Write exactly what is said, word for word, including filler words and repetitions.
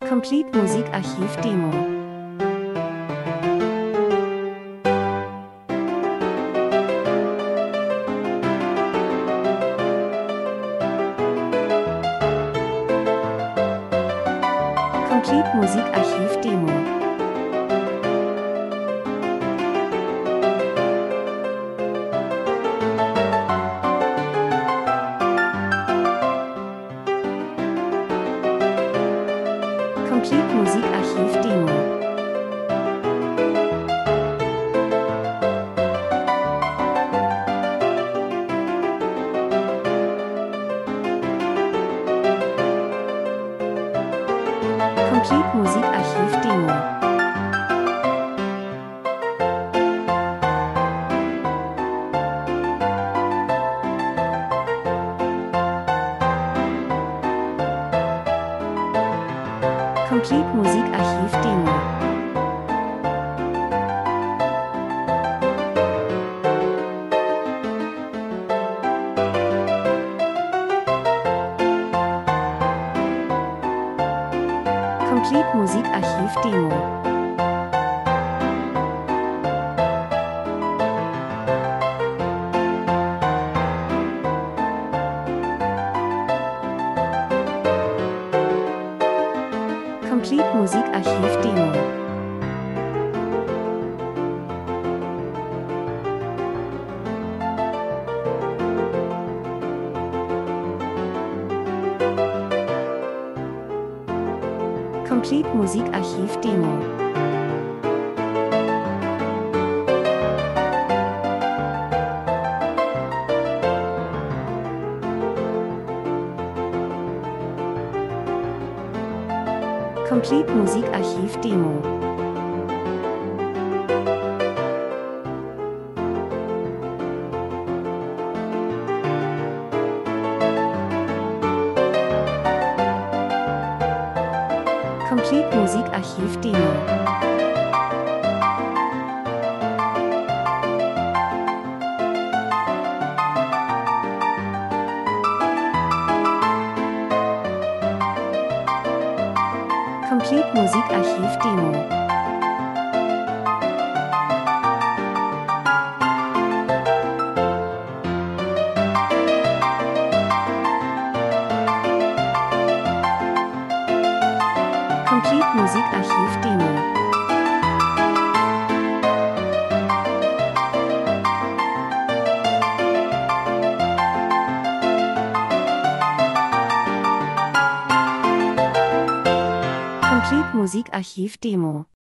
Complete Musikarchiv Demo. Complete Musikarchiv Demo. Complete Musikarchiv Demo. Complete Musikarchiv Demo. Complete Musikarchiv Demo. Complete Musikarchiv Demo. Complete Musikarchiv Demo. Complete Musikarchiv Demo. Complete Musikarchiv Demo. Complete Musikarchiv Demo. Complete Musikarchiv Demo. Complete Musikarchiv Demo. Complete Musikarchiv Demo.